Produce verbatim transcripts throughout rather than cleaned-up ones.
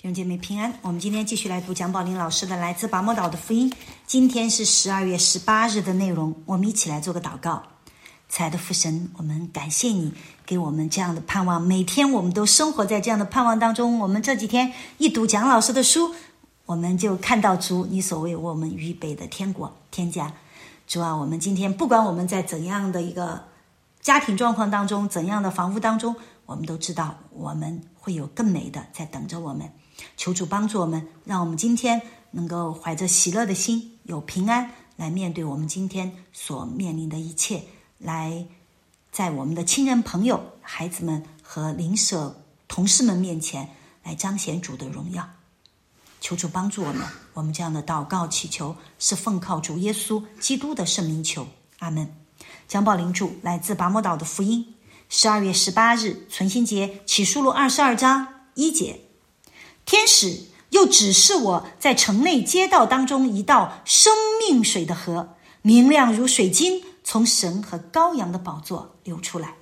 弟兄姐妹平安，我们今天继续来读蒋宝林老师的来自拔摩岛的福音。今天是十二月十八日的内容，我们一起来做个祷告。亲爱的父神，我们感谢你给我们这样的盼望，每天我们都生活在这样的盼望当中。我们这几天一读蒋老师的书，我们就看到主你所为我们预备的天国天家。主啊，我们今天不管我们在怎样的一个家庭状况当中，怎样的房屋当中，我们都知道我们会有更美的在等着我们。求主帮助我们，让我们今天能够怀着喜乐的心，有平安来面对我们今天所面临的一切，来在我们的亲人朋友、孩子们和邻舍同事们面前来彰显主的荣耀。求主帮助我们，我们这样的祷告祈求是奉靠主耶稣基督的圣名求，阿们。蒋宝林著，来自拔摩岛的福音，十二月十八日存心节，启示录二十二章一节。天使又指示我在城内街道当中一道生命水的河，明亮如水晶，从神和羔羊的宝座流出来。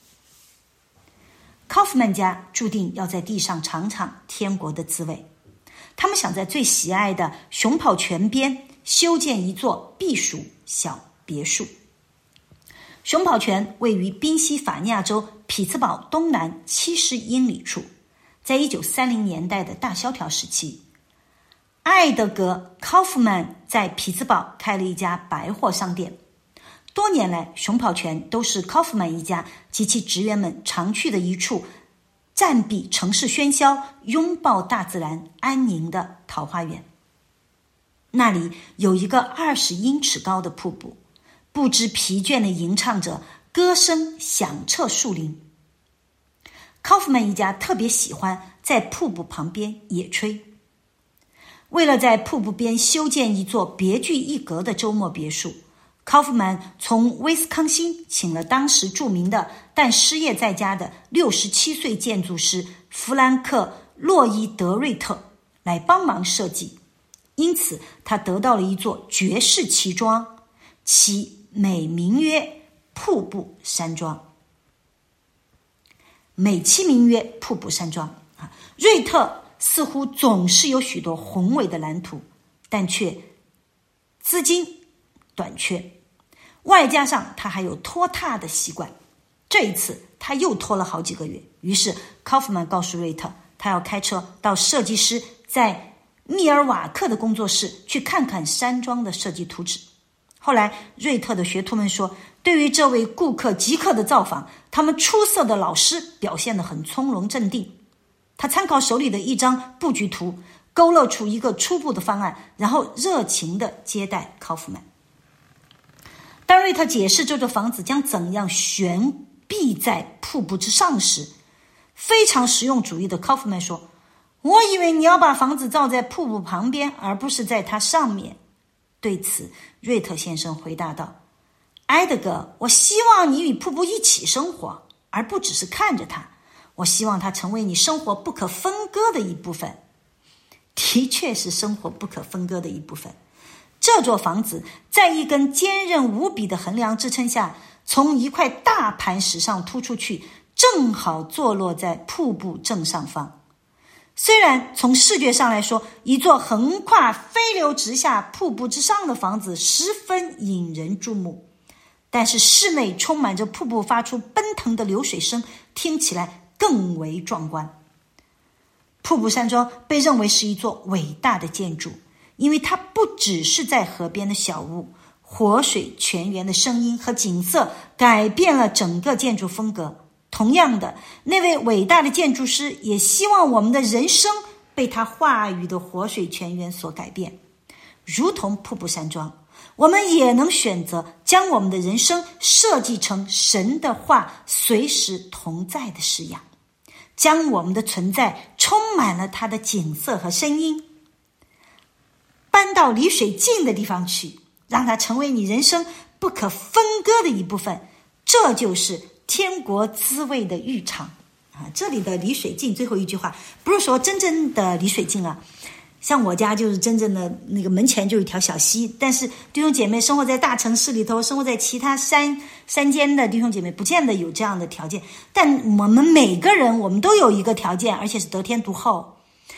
考夫曼家注定要在地上尝尝天国的滋味，他们想在最喜爱的熊跑泉边修建一座避暑小别墅。熊跑泉位于宾夕法尼亚州匹兹堡东南七十英里处。在一九三零年代的大萧条时期，艾德格·考夫曼在匹兹堡开了一家百货商店。多年来，熊跑泉都是考夫曼一家及其职员们常去的一处暂避城市喧嚣、拥抱大自然安宁的桃花源。那里有一个二十英尺高的瀑布，不知疲倦地吟唱着歌声，响彻树林。考夫曼一家特别喜欢在瀑布旁边野炊。为了在瀑布边修建一座别具一格的周末别墅，考夫曼从威斯康星请了当时著名的但失业在家的六十七岁建筑师弗兰克·洛伊德瑞特来帮忙设计，因此他得到了一座绝世奇庄，其美名曰瀑布山庄。美其名曰瀑布山庄啊，瑞特似乎总是有许多宏伟的蓝图，但却资金短缺，外加上他还有拖沓的习惯。这一次他又拖了好几个月，于是考夫曼告诉瑞特，他要开车到设计师在密尔瓦克的工作室去看看山庄的设计图纸。后来瑞特的学徒们说，对于这位顾客即刻的造访，他们出色的老师表现得很从容镇定。他参考手里的一张布局图，勾勒出一个初步的方案，然后热情地接待考夫曼。当瑞特解释这座房子将怎样悬壁在瀑布之上时，非常实用主义的考夫曼说，我以为你要把房子造在瀑布旁边，而不是在它上面。对此，瑞特先生回答道，埃德格，我希望你与瀑布一起生活，而不只是看着它。我希望它成为你生活不可分割的一部分。的确是生活不可分割的一部分。这座房子在一根坚韧无比的横梁支撑下，从一块大磐石上突出去，正好坐落在瀑布正上方。虽然从视觉上来说，一座横跨飞流直下瀑布之上的房子十分引人注目，但是室内充满着瀑布发出奔腾的流水声，听起来更为壮观。瀑布山庄被认为是一座伟大的建筑，因为它不只是在河边的小屋，活水泉源的声音和景色改变了整个建筑风格。同样的，那位伟大的建筑师也希望我们的人生被他话语的活水泉源所改变。如同瀑布山庄，我们也能选择将我们的人生设计成神的话随时同在的式样，将我们的存在充满了他的景色和声音，搬到离水近的地方去，让它成为你人生不可分割的一部分。这就是天国滋味的浴场啊！这里的离水镜最后一句话不是说真正的离水镜啊，像我家就是真正的那个门前就有一条小溪，但是弟兄姐妹生活在大城市里头，生活在其他山山间的弟兄姐妹不见得有这样的条件，但我们每个人我们都有一个条件，而且是得天独厚，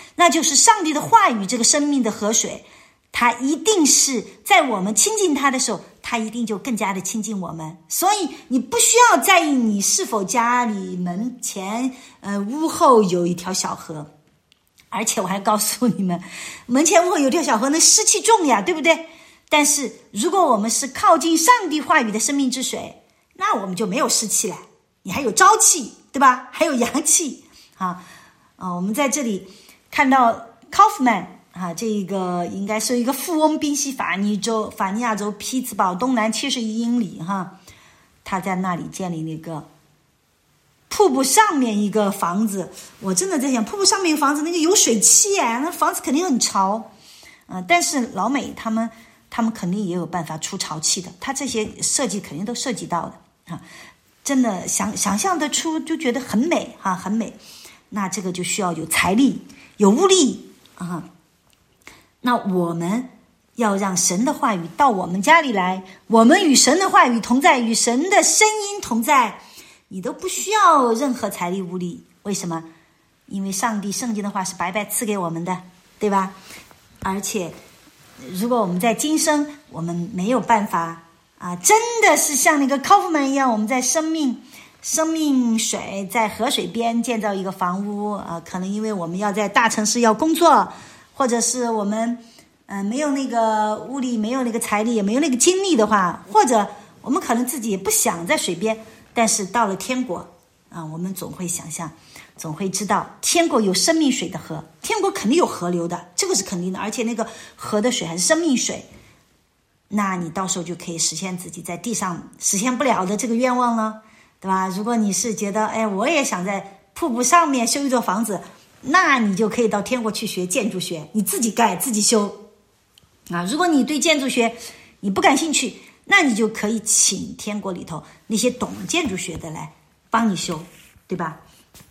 那就是上帝的话语，这个生命的河水，它一定是在我们亲近它的时候，它一定就更加的亲近我们。所以你不需要在意你是否家里门前呃屋后有一条小河，而且我还告诉你们，门前屋后有条小河，那湿气重呀，对不对？但是如果我们是靠近上帝话语的生命之水，那我们就没有湿气了，你还有朝气，对吧？还有阳气啊！啊，我们在这里看到 Kaufman 啊，这一个应该是一个富翁，宾夕法尼州法尼亚州匹兹堡东南七十一英里哈，他在那里建立了一个瀑布上面一个房子。我真的在想，瀑布上面一个房子，那个有水汽啊，那房子肯定很潮。呃，但是老美他们他们肯定也有办法出潮气的，他这些设计肯定都涉及到的啊，真的想想象得出，就觉得很美哈、啊，很美。那这个就需要有财力，有物力啊。那我们要让神的话语到我们家里来，我们与神的话语同在，与神的声音同在，你都不需要任何财力物力。为什么？因为上帝圣经的话是白白赐给我们的，对吧？而且如果我们在今生我们没有办法啊，真的是像那个高夫曼一样，我们在生命生命水在河水边建造一个房屋啊，可能因为我们要在大城市要工作，或者是我们嗯、呃、没有那个物力，没有那个财力，也没有那个精力的话，或者我们可能自己也不想在水边，但是到了天国啊，我们总会想象，总会知道天国有生命水的河，天国肯定有河流的，这个是肯定的，而且那个河的水还是生命水，那你到时候就可以实现自己在地上实现不了的这个愿望了，对吧？如果你是觉得哎，我也想在瀑布上面修一座房子，那你就可以到天国去学建筑学，你自己盖自己修啊。如果你对建筑学你不感兴趣，那你就可以请天国里头那些懂建筑学的来帮你修，对吧？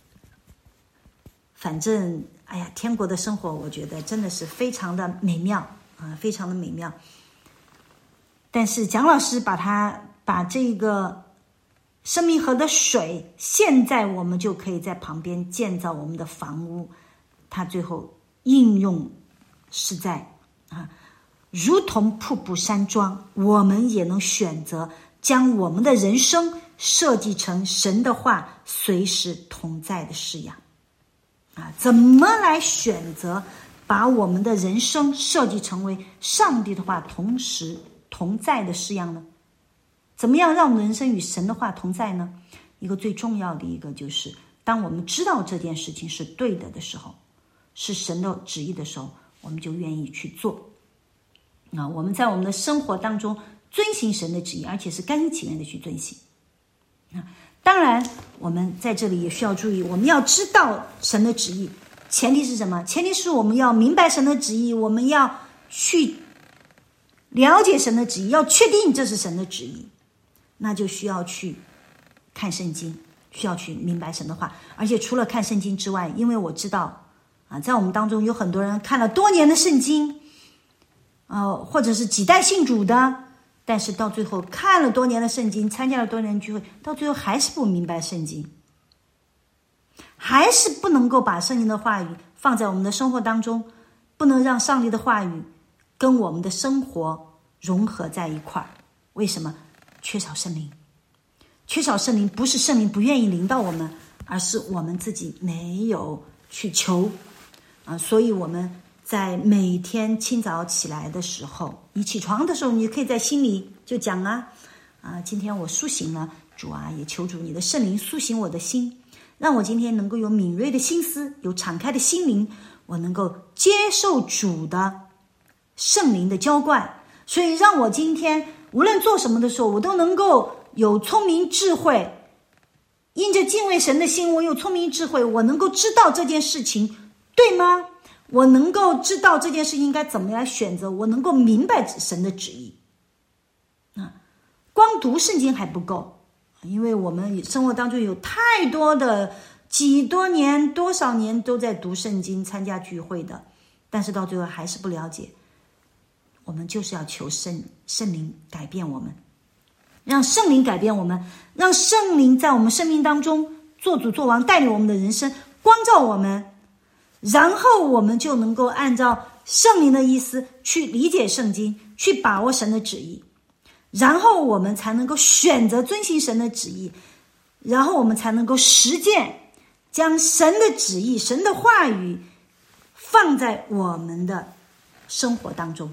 反正哎呀，天国的生活我觉得真的是非常的美妙啊，非常的美妙。但是蒋老师把它把这个生命河的水，现在我们就可以在旁边建造我们的房屋，它最后应用是在啊，如同瀑布山庄，我们也能选择将我们的人生设计成神的话随时同在的式样啊。怎么来选择把我们的人生设计成为上帝的话同时同在的式样呢？怎么样让我们人生与神的话同在呢？一个最重要的一个就是，当我们知道这件事情是对的的时候，是神的旨意的时候，我们就愿意去做啊。我们在我们的生活当中遵行神的旨意，而且是甘心情愿的去遵行啊。当然我们在这里也需要注意，我们要知道神的旨意，前提是什么？前提是我们要明白神的旨意，我们要去了解神的旨意，要确定这是神的旨意，那就需要去看圣经，需要去明白神的话。而且除了看圣经之外，因为我知道啊，在我们当中有很多人看了多年的圣经，呃，或者是几代信主的，但是到最后看了多年的圣经，参加了多年的聚会，到最后还是不明白圣经，还是不能够把圣经的话语放在我们的生活当中，不能让上帝的话语跟我们的生活融合在一块儿。为什么？缺少圣灵。缺少圣灵不是圣灵不愿意临到我们，而是我们自己没有去求啊。所以我们在每天清早起来的时候，你起床的时候，你可以在心里就讲啊啊，今天我苏醒了，主啊，也求主你的圣灵苏醒我的心，让我今天能够有敏锐的心思，有敞开的心灵，我能够接受主的圣灵的浇灌。所以让我今天无论做什么的时候，我都能够有聪明智慧，因着敬畏神的心，我有聪明智慧，我能够知道这件事情对吗？我能够知道这件事应该怎么来选择，我能够明白神的旨意啊。光读圣经还不够，因为我们生活当中有太多的几多年多少年都在读圣经参加聚会的，但是到最后还是不了解。我们就是要求圣圣灵改变我们，让圣灵改变我们，让圣灵在我们生命当中做主做王，带领我们的人生，光照我们， 然后我们就能够按照圣灵的意思去理解圣经，去把握神的旨意，然后我们才能够选择遵行神的旨意，然后我们才能够实践，将神的旨意、神的话语放在我们的生活当中。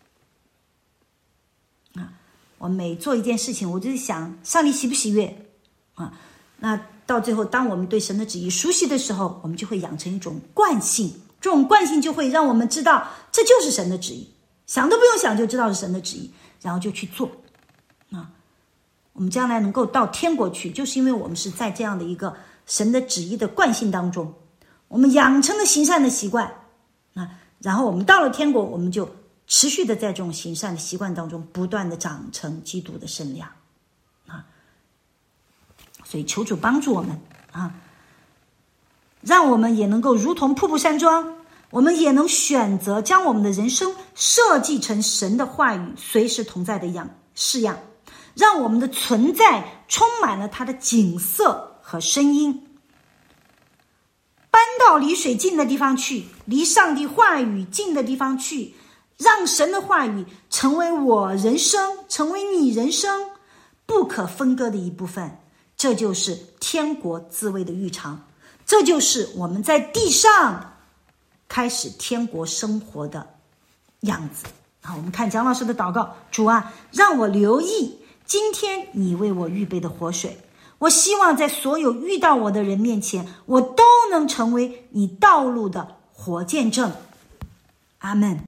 啊，我每做一件事情，我就想上帝喜不喜悦啊？那到最后，当我们对神的旨意熟悉的时候，我们就会养成一种惯性，这种惯性就会让我们知道这就是神的旨意，想都不用想就知道是神的旨意，然后就去做。啊，我们将来能够到天国去，就是因为我们是在这样的一个神的旨意的惯性当中，我们养成了行善的习惯啊，然后我们到了天国，我们就持续的在这种行善的习惯当中不断的长成基督的身量啊。所以求主帮助我们啊，让我们也能够如同瀑布山庄，我们也能选择将我们的人生设计成神的话语随时同在的样式样，让我们的存在充满了它的景色和声音，搬到离水近的地方去，离上帝话语近的地方去，让神的话语成为我人生，成为你人生不可分割的一部分。这就是天国滋味的预尝，这就是我们在地上开始天国生活的样子。好，我们看蒋老师的祷告，主啊，让我留意今天你为我预备的活水，我希望在所有遇到我的人面前，我都能成为你道路的活见证。阿们。